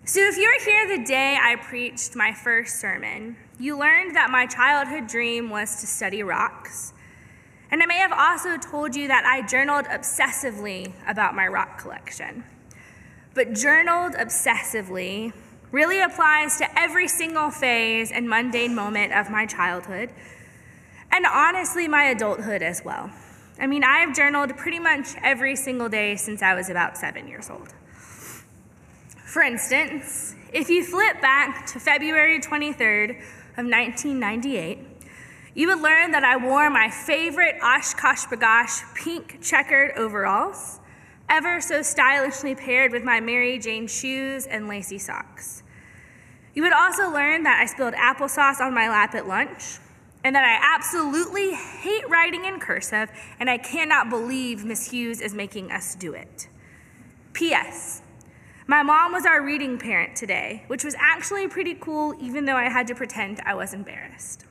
So if you were here the day I preached my first sermon, you learned that my childhood dream was to study rocks. And I may have also told you that I journaled obsessively about my rock collection. But journaled obsessively really applies to every single phase and mundane moment of my childhood, and honestly, my adulthood as well. I mean, I've journaled pretty much every single day since I was about 7 years old. For instance, if you flip back to February 23rd of 1998, you would learn that I wore my favorite OshKosh B'gosh pink checkered overalls, ever so stylishly paired with my Mary Jane shoes and lacy socks. You would also learn that I spilled applesauce on my lap at lunch, and that I absolutely hate writing in cursive, and I cannot believe Miss Hughes is making us do it. P.S. My mom was our reading parent today, which was actually pretty cool, even though I had to pretend I was embarrassed.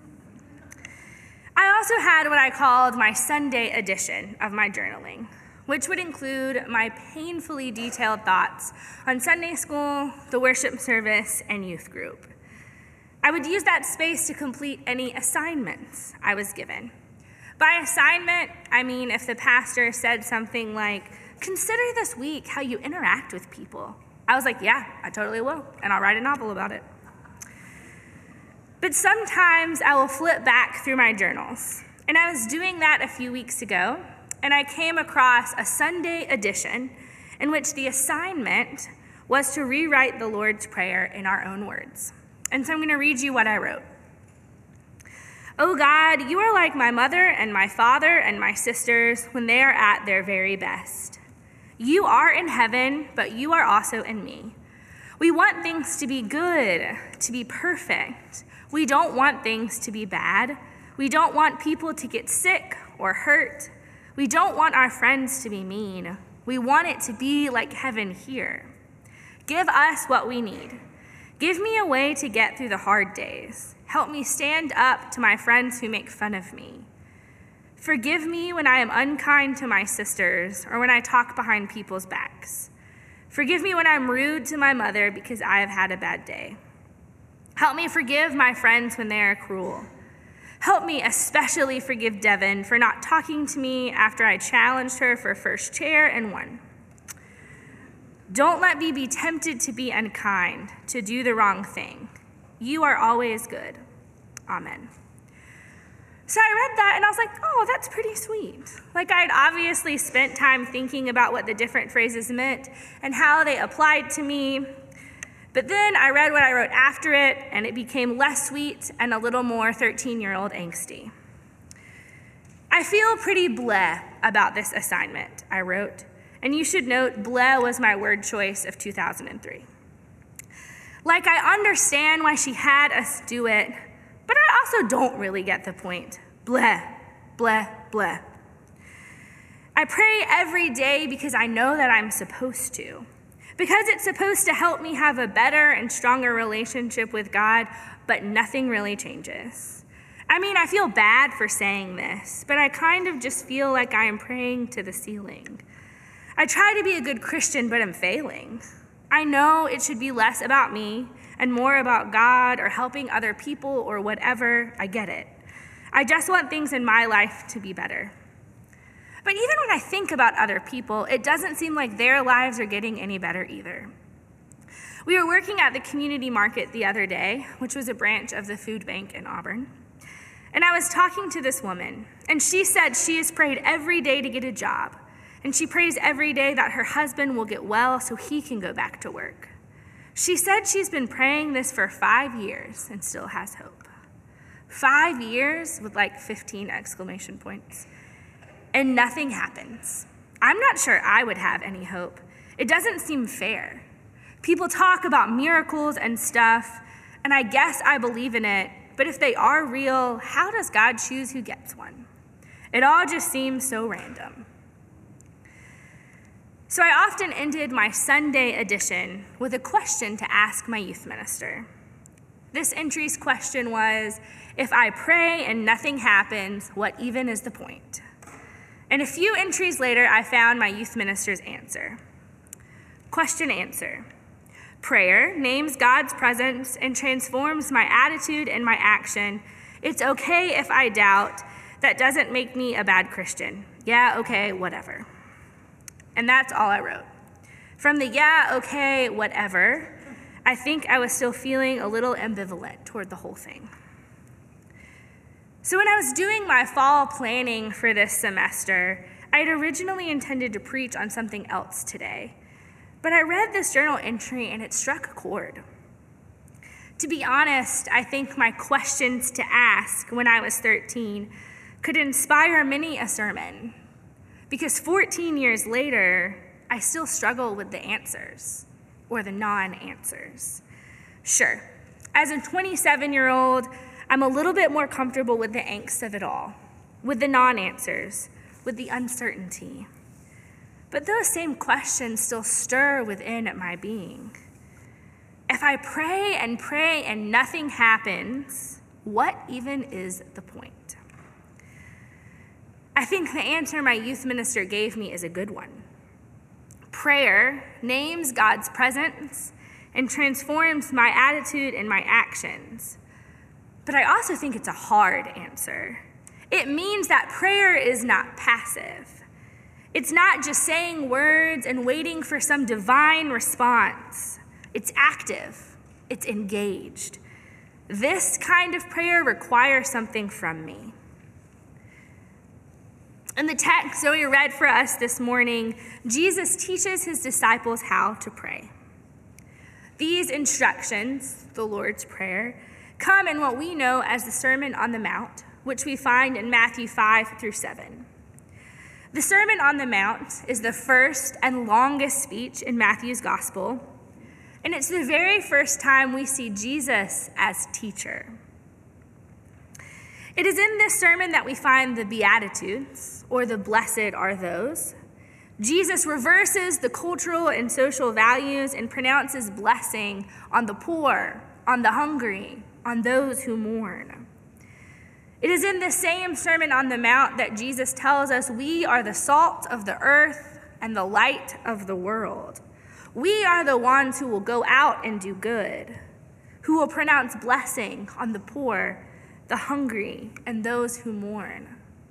I also had what I called my Sunday edition of my journaling, which would include my painfully detailed thoughts on Sunday school, the worship service, and youth group. I would use that space to complete any assignments I was given. By assignment, I mean if the pastor said something like, "Consider this week how you interact with people." I was like, yeah, I totally will, and I'll write a novel about it. But sometimes I will flip back through my journals, and I was doing that a few weeks ago, and I came across a Sunday edition in which the assignment was to rewrite the Lord's Prayer in our own words. And so I'm going to read you what I wrote. "Oh God, you are like my mother and my father and my sisters when they are at their very best. You are in heaven, but you are also in me. We want things to be good, to be perfect. We don't want things to be bad. We don't want people to get sick or hurt. We don't want our friends to be mean. We want it to be like heaven here. Give us what we need. Give me a way to get through the hard days. Help me stand up to my friends who make fun of me. Forgive me when I am unkind to my sisters or when I talk behind people's backs. Forgive me when I'm rude to my mother because I have had a bad day. Help me forgive my friends when they are cruel. Help me especially forgive Devin for not talking to me after I challenged her for first chair and won. Don't let me be tempted to be unkind, to do the wrong thing. You are always good. Amen." So I read that and I was like, oh, that's pretty sweet. Like I'd obviously spent time thinking about what the different phrases meant and how they applied to me. But then I read what I wrote after it, and it became less sweet and a little more 13-year-old angsty. "I feel pretty bleh about this assignment," I wrote. And you should note, bleh was my word choice of 2003. Like, I understand why she had us do it, but I also don't really get the point. Bleh, bleh, bleh. I pray every day because I know that I'm supposed to. Because it's supposed to help me have a better and stronger relationship with God, but nothing really changes. I mean, I feel bad for saying this, but I kind of just feel like I am praying to the ceiling. I try to be a good Christian, but I'm failing. I know it should be less about me and more about God or helping other people or whatever. I get it. I just want things in my life to be better. But even when I think about other people, it doesn't seem like their lives are getting any better either. We were working at the community market the other day, which was a branch of the food bank in Auburn. And I was talking to this woman, and she said she has prayed every day to get a job. And she prays every day that her husband will get well so he can go back to work. She said she's been praying this for 5 years and still has hope. 5 years with like 15 exclamation points. And nothing happens. I'm not sure I would have any hope. It doesn't seem fair. People talk about miracles and stuff, and I guess I believe in it, but if they are real, how does God choose who gets one? It all just seems so random. So I often ended my Sunday edition with a question to ask my youth minister. This entry's question was, if I pray and nothing happens, what even is the point? And a few entries later, I found my youth minister's answer. Question answer. Prayer names God's presence and transforms my attitude and my action. It's okay if I doubt. That doesn't make me a bad Christian. Yeah, okay, whatever. And that's all I wrote. From the yeah, okay, whatever, I think I was still feeling a little ambivalent toward the whole thing. So when I was doing my fall planning for this semester, I had originally intended to preach on something else today. But I read this journal entry and it struck a chord. To be honest, I think my questions to ask when I was 13 could inspire many a sermon, because 14 years later, I still struggle with the answers, or the non-answers. Sure, as a 27-year-old, I'm a little bit more comfortable with the angst of it all, with the non-answers, with the uncertainty. But those same questions still stir within my being. If I pray and nothing happens, what even is the point? I think the answer my youth minister gave me is a good one. Prayer names God's presence and transforms my attitude and my actions. But I also think it's a hard answer. It means that prayer is not passive. It's not just saying words and waiting for some divine response. It's active. It's engaged. This kind of prayer requires something from me. In the text Zoe read for us this morning, Jesus teaches his disciples how to pray. These instructions, the Lord's Prayer, come in what we know as the Sermon on the Mount, which we find in Matthew 5-7. The Sermon on the Mount is the first and longest speech in Matthew's Gospel, and it's the very first time we see Jesus as teacher. It is in this sermon that we find the Beatitudes, or the blessed are those. Jesus reverses the cultural and social values and pronounces blessing on the poor, on the hungry, on those who mourn. It is in the same Sermon on the Mount that Jesus tells us we are the salt of the earth and the light of the world. We are the ones who will go out and do good, who will pronounce blessing on the poor, the hungry, and those who mourn.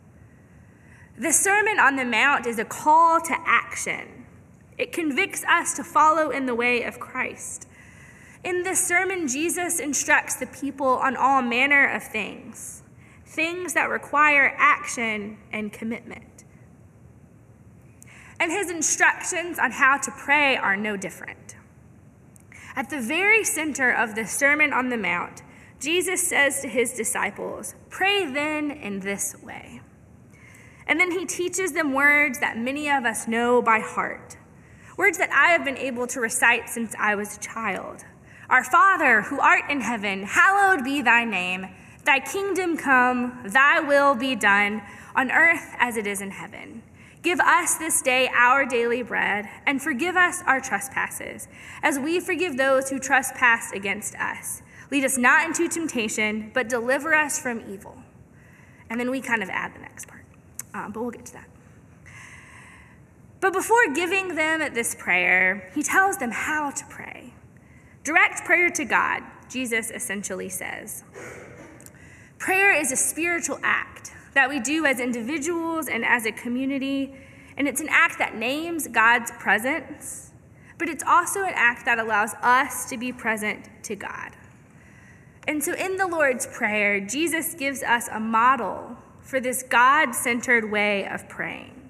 The Sermon on the Mount is a call to action. It convicts us to follow in the way of Christ. In this sermon, Jesus instructs the people on all manner of things that require action and commitment. And his instructions on how to pray are no different. At the very center of the Sermon on the Mount, Jesus says to his disciples, "Pray then in this way." And then he teaches them words that many of us know by heart, words that I have been able to recite since I was a child. Our Father, who art in heaven, hallowed be thy name. Thy kingdom come, thy will be done, on earth as it is in heaven. Give us this day our daily bread, and forgive us our trespasses, as we forgive those who trespass against us. Lead us not into temptation, but deliver us from evil. And then we kind of add the next part, but we'll get to that. But before giving them this prayer, he tells them how to pray. Direct prayer to God, Jesus essentially says. Prayer is a spiritual act that we do as individuals and as a community, and it's an act that names God's presence, but it's also an act that allows us to be present to God. And so in the Lord's Prayer, Jesus gives us a model for this God-centered way of praying.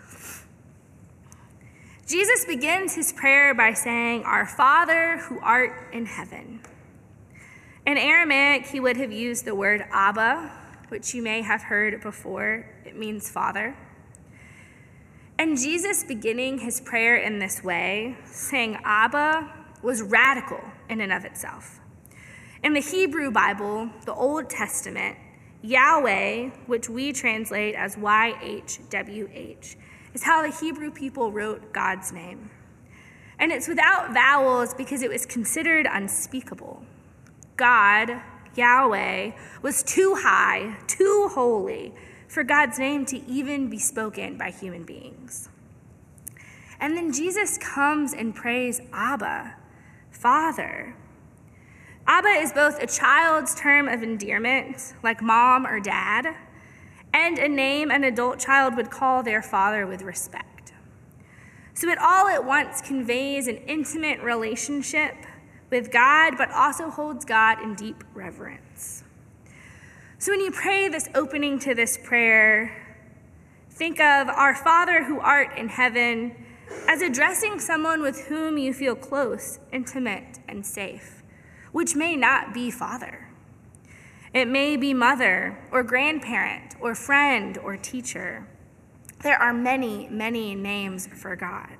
Jesus begins his prayer by saying, "Our Father who art in heaven." In Aramaic, he would have used the word Abba, which you may have heard before. It means Father. And Jesus beginning his prayer in this way, saying Abba, was radical in and of itself. In the Hebrew Bible, the Old Testament, Yahweh, which we translate as YHWH, is how the Hebrew people wrote God's name. And it's without vowels because it was considered unspeakable. God, Yahweh, was too high, too holy for God's name to even be spoken by human beings. And then Jesus comes and prays Abba, Father. Abba is both a child's term of endearment, like mom or dad, and a name an adult child would call their father with respect. So it all at once conveys an intimate relationship with God, but also holds God in deep reverence. So when you pray this opening to this prayer, think of our Father who art in heaven as addressing someone with whom you feel close, intimate, and safe, which may not be father. It may be mother or grandparent or friend or teacher. There are many, many names for God.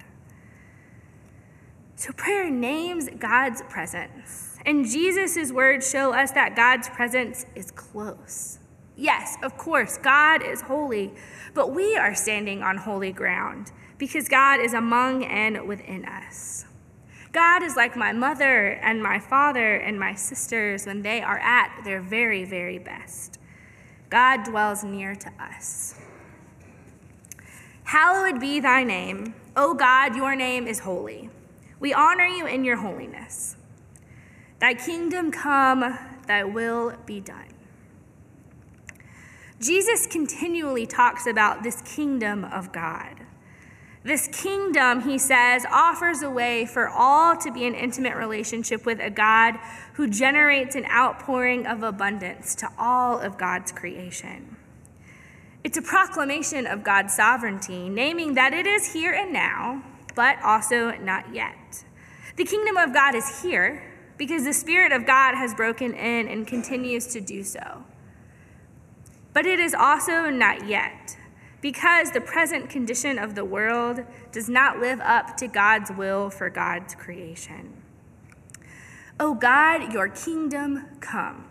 So prayer names God's presence, and Jesus' words show us that God's presence is close. Yes, of course, God is holy, but we are standing on holy ground because God is among and within us. God is like my mother and my father and my sisters when they are at their very, very best. God dwells near to us. Hallowed be thy name. O God, your name is holy. We honor you in your holiness. Thy kingdom come, thy will be done. Jesus continually talks about this kingdom of God. This kingdom, he says, offers a way for all to be in intimate relationship with a God who generates an outpouring of abundance to all of God's creation. It's a proclamation of God's sovereignty, naming that it is here and now, but also not yet. The kingdom of God is here because the Spirit of God has broken in and continues to do so. But it is also not yet, because the present condition of the world does not live up to God's will for God's creation. O God, your kingdom come.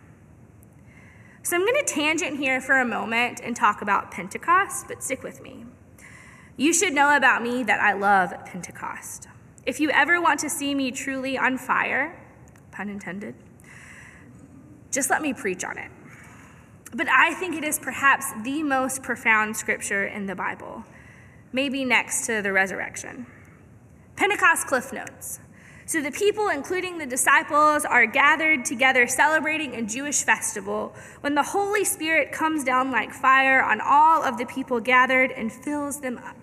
So I'm going to tangent here for a moment and talk about Pentecost, but stick with me. You should know about me that I love Pentecost. If you ever want to see me truly on fire, pun intended, just let me preach on it. But I think it is perhaps the most profound scripture in the Bible, maybe next to the resurrection. Pentecost Cliff Notes. So the people, including the disciples, are gathered together celebrating a Jewish festival when the Holy Spirit comes down like fire on all of the people gathered and fills them up.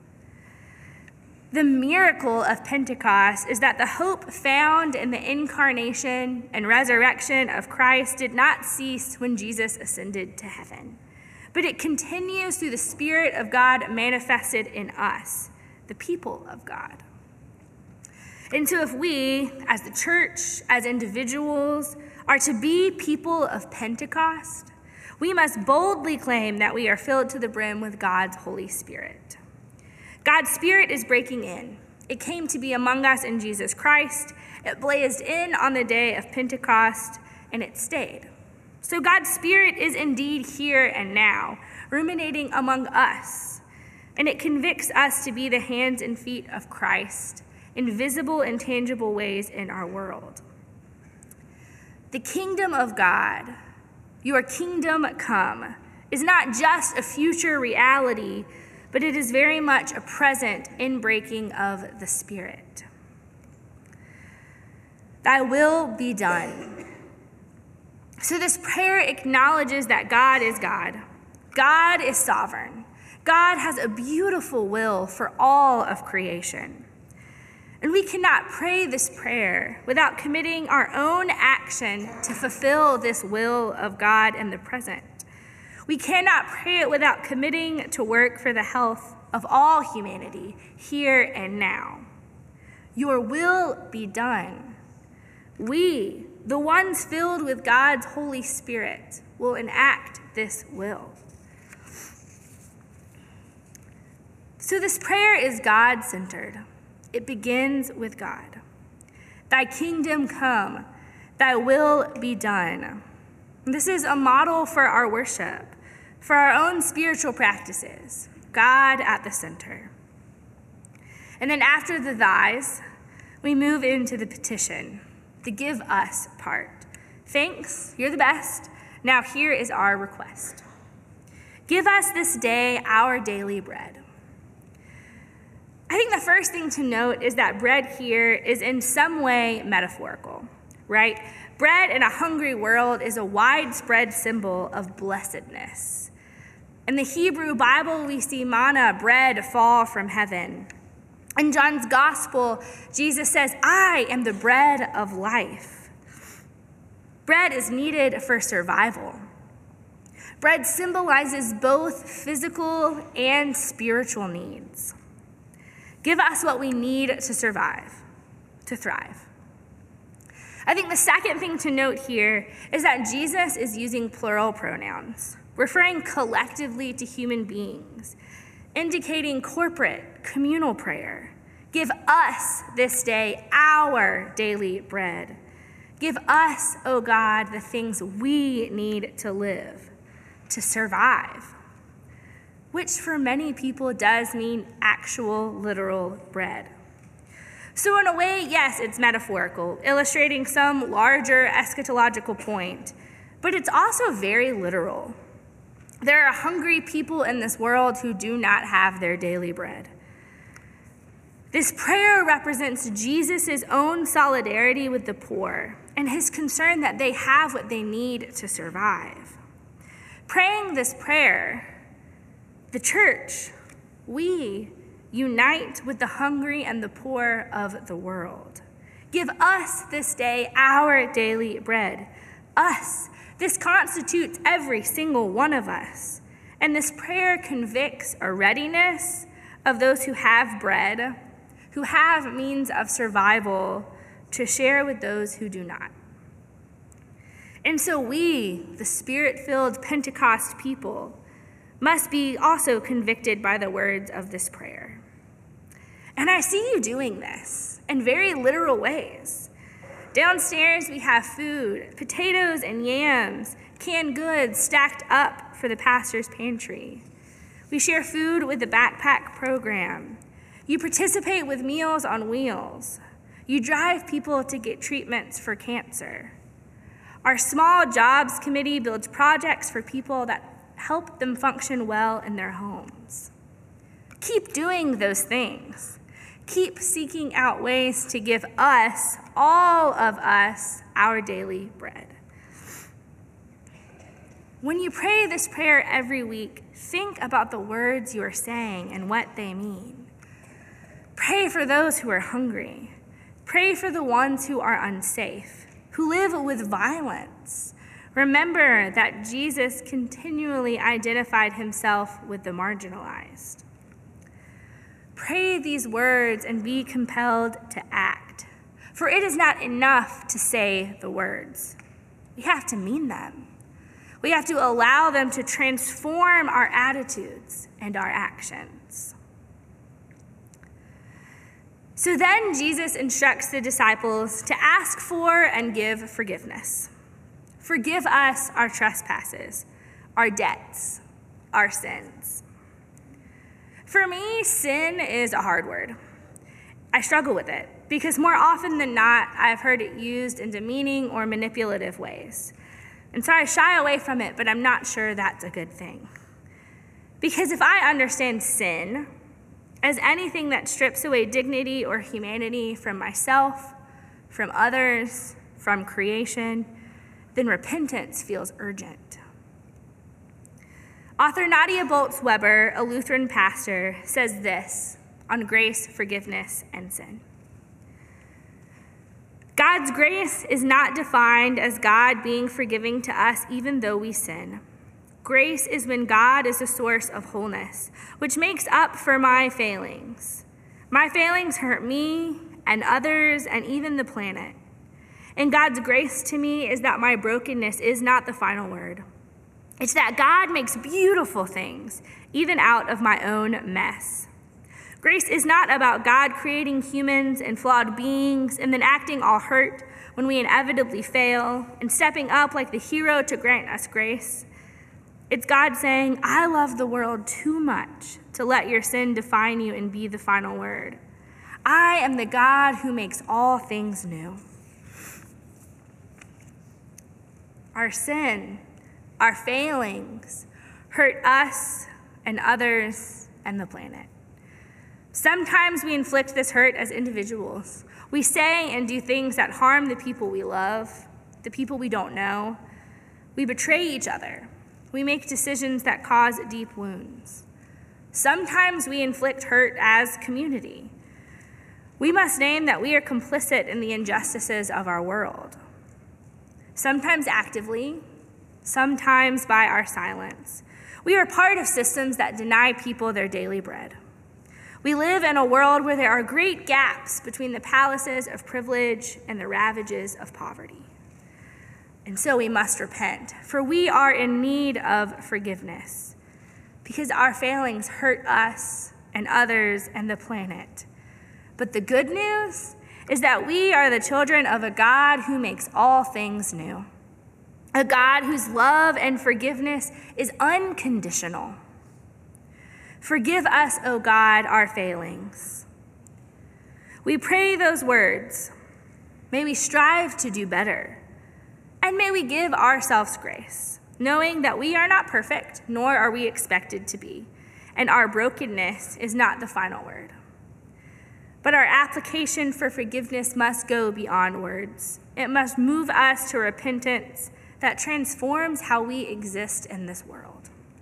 The miracle of Pentecost is that the hope found in the incarnation and resurrection of Christ did not cease when Jesus ascended to heaven, but it continues through the Spirit of God manifested in us, the people of God. And so if we, as the church, as individuals, are to be people of Pentecost, we must boldly claim that we are filled to the brim with God's Holy Spirit. God's Spirit is breaking in. It came to be among us in Jesus Christ. It blazed in on the day of Pentecost, and it stayed. So God's Spirit is indeed here and now, ruminating among us, and it convicts us to be the hands and feet of Christ in visible and tangible ways in our world. The kingdom of God, your kingdom come, is not just a future reality, but it is very much a present inbreaking of the Spirit. Thy will be done. So this prayer acknowledges that God is God. God is sovereign. God has a beautiful will for all of creation. And we cannot pray this prayer without committing our own action to fulfill this will of God in the present. We cannot pray it without committing to work for the health of all humanity here and now. Your will be done. We, the ones filled with God's Holy Spirit, will enact this will. So this prayer is God-centered. It begins with God. Thy kingdom come, thy will be done. This is a model for our worship, for our own spiritual practices, God at the center. And then after the thys, we move into the petition, the give us part. Thanks, you're the best. Now here is our request. Give us this day our daily bread. I think the first thing to note is that bread here is in some way metaphorical, right? Bread in a hungry world is a widespread symbol of blessedness. In the Hebrew Bible, we see manna, bread, fall from heaven. In John's gospel, Jesus says, "I am the bread of life." Bread is needed for survival. Bread symbolizes both physical and spiritual needs. Give us what we need to survive, to thrive. I think the second thing to note here is that Jesus is using plural pronouns, referring collectively to human beings, indicating corporate, communal prayer. Give us this day our daily bread. Give us, O God, the things we need to live, to survive, which for many people does mean actual literal bread. So in a way, yes, it's metaphorical, illustrating some larger eschatological point, but it's also very literal. There are hungry people in this world who do not have their daily bread. This prayer represents Jesus' own solidarity with the poor and his concern that they have what they need to survive. Praying this prayer, the church, we unite with the hungry and the poor of the world. Give us this day our daily bread. Us. This constitutes every single one of us. And this prayer convicts a readiness of those who have bread, who have means of survival, to share with those who do not. And so we, the Spirit-filled Pentecost people, must be also convicted by the words of this prayer. And I see you doing this in very literal ways. Downstairs we have food, potatoes and yams, canned goods stacked up for the pastor's pantry. We share food with the backpack program. You participate with Meals on Wheels. You drive people to get treatments for cancer. Our small jobs committee builds projects for people that help them function well in their homes. Keep doing those things. Keep seeking out ways to give us, all of us, our daily bread. When you pray this prayer every week, think about the words you are saying and what they mean. Pray for those who are hungry. Pray for the ones who are unsafe, who live with violence. Remember that Jesus continually identified himself with the marginalized. Pray these words and be compelled to act, for it is not enough to say the words. We have to mean them. We have to allow them to transform our attitudes and our actions. So then Jesus instructs the disciples to ask for and give forgiveness. Forgive us our trespasses, our debts, our sins. For me, sin is a hard word. I struggle with it because more often than not, I've heard it used in demeaning or manipulative ways. And so I shy away from it, but I'm not sure that's a good thing. Because if I understand sin as anything that strips away dignity or humanity from myself, from others, from creation, then repentance feels urgent. Author Nadia Bolz-Weber, a Lutheran pastor, says this on grace, forgiveness, and sin. God's grace is not defined as God being forgiving to us even though we sin. Grace is when God is the source of wholeness, which makes up for my failings. My failings hurt me and others and even the planet. And God's grace to me is that my brokenness is not the final word. It's that God makes beautiful things, even out of my own mess. Grace is not about God creating humans and flawed beings and then acting all hurt when we inevitably fail and stepping up like the hero to grant us grace. It's God saying, I love the world too much to let your sin define you and be the final word. I am the God who makes all things new. Our sin, our failings, hurt us and others and the planet. Sometimes we inflict this hurt as individuals. We say and do things that harm the people we love, the people we don't know. We betray each other. We make decisions that cause deep wounds. Sometimes we inflict hurt as community. We must name that we are complicit in the injustices of our world. Sometimes actively, sometimes by our silence. We are part of systems that deny people their daily bread. We live in a world where there are great gaps between the palaces of privilege and the ravages of poverty. And so we must repent, for we are in need of forgiveness, because our failings hurt us and others and the planet. But the good news is that we are the children of a God who makes all things new, a God whose love and forgiveness is unconditional. Forgive us, O God, our failings. We pray those words. May we strive to do better, and may we give ourselves grace, knowing that we are not perfect, nor are we expected to be, and our brokenness is not the final word. But our application for forgiveness must go beyond words. It must move us to repentance that transforms how we exist in this world.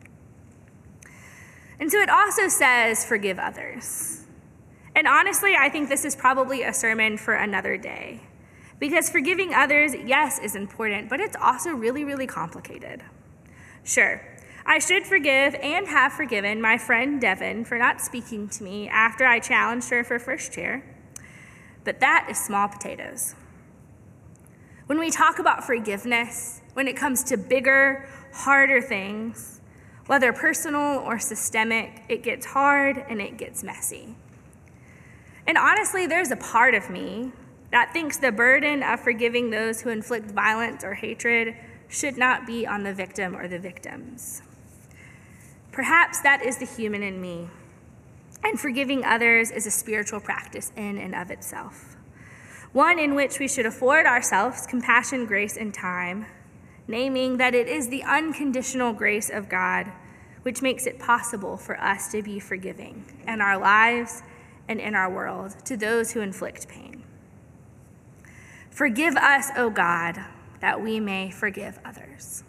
And so it also says, forgive others. And honestly, I think this is probably a sermon for another day. Because forgiving others, yes, is important, but it's also really, really complicated. Sure, I should forgive and have forgiven my friend Devin for not speaking to me after I challenged her for first chair, but that is small potatoes. When we talk about forgiveness, when it comes to bigger, harder things, whether personal or systemic, it gets hard and it gets messy. And honestly, there's a part of me that thinks the burden of forgiving those who inflict violence or hatred should not be on the victim or the victims. Perhaps that is the human in me, and forgiving others is a spiritual practice in and of itself, one in which we should afford ourselves compassion, grace, and time, naming that it is the unconditional grace of God which makes it possible for us to be forgiving in our lives and in our world to those who inflict pain. Forgive us, O God, that we may forgive others.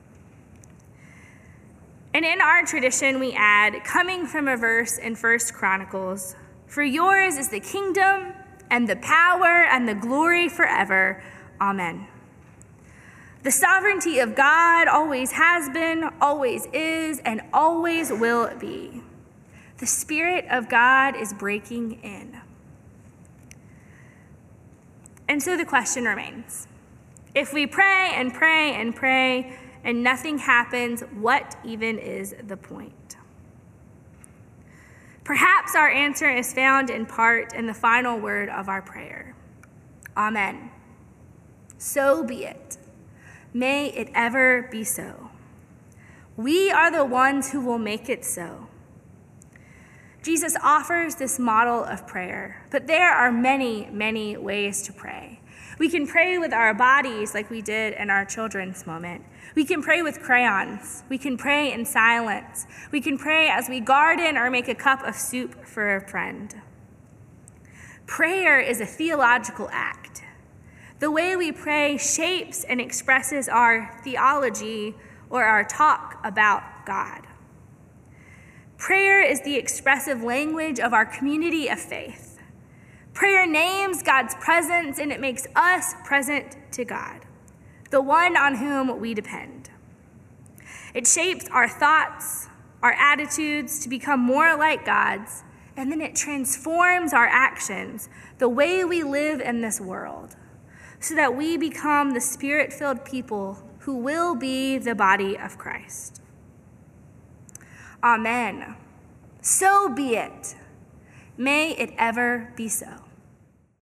And in our tradition, we add, coming from a verse in 1 Chronicles, for yours is the kingdom and the power and the glory forever. Amen. The sovereignty of God always has been, always is, and always will be. The Spirit of God is breaking in. And so the question remains, if we pray and pray and pray and nothing happens, what even is the point? Perhaps our answer is found in part in the final word of our prayer. Amen. So be it. May it ever be so. We are the ones who will make it so. Jesus offers this model of prayer, but there are many, many ways to pray. We can pray with our bodies like we did in our children's moment. We can pray with crayons. We can pray in silence. We can pray as we garden or make a cup of soup for a friend. Prayer is a theological act. The way we pray shapes and expresses our theology or our talk about God. Prayer is the expressive language of our community of faith. Prayer names God's presence and it makes us present to God, the one on whom we depend. It shapes our thoughts, our attitudes to become more like God's, and then it transforms our actions, the way we live in this world, so that we become the Spirit-filled people who will be the body of Christ. Amen. So be it. May it ever be so.